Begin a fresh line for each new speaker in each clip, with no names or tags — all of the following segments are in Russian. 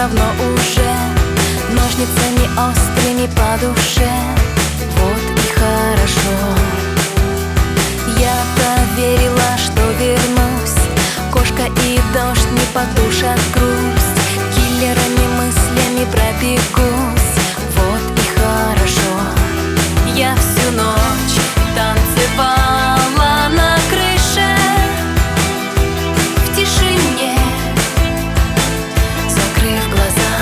давно уже ножницами острыми по душе. Вот и хорошо. Я-то верила, что вернусь, кошка и дождь не потушат грусть, киллерами мыслями пробегусь. Вот и хорошо. Я всю ночь танцевала на крыше, в тишине, закрыв глаза.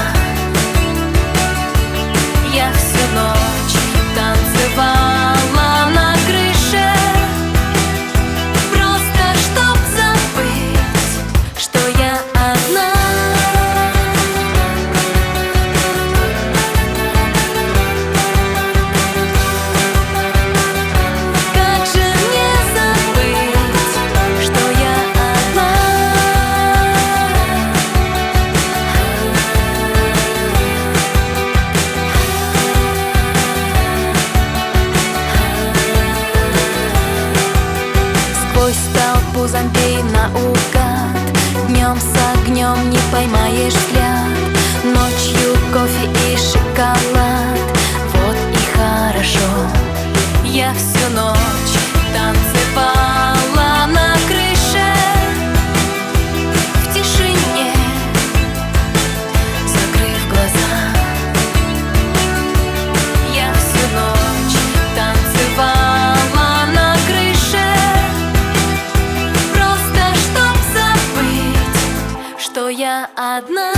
Я всю ночь танцевала на крыше, просто чтоб забыть, что я одна. Как же мне забыть, что я одна? Сквозь толпу зомбей наугад, днем с огнем не поймаешь взгляд, ночью кофе и шоколад. Вот и хорошо. Я всю ночь танцевала на крыше, в тишине, закрыв глаза. Я всю ночь танцевала на крыше, просто чтоб забыть, что я одна.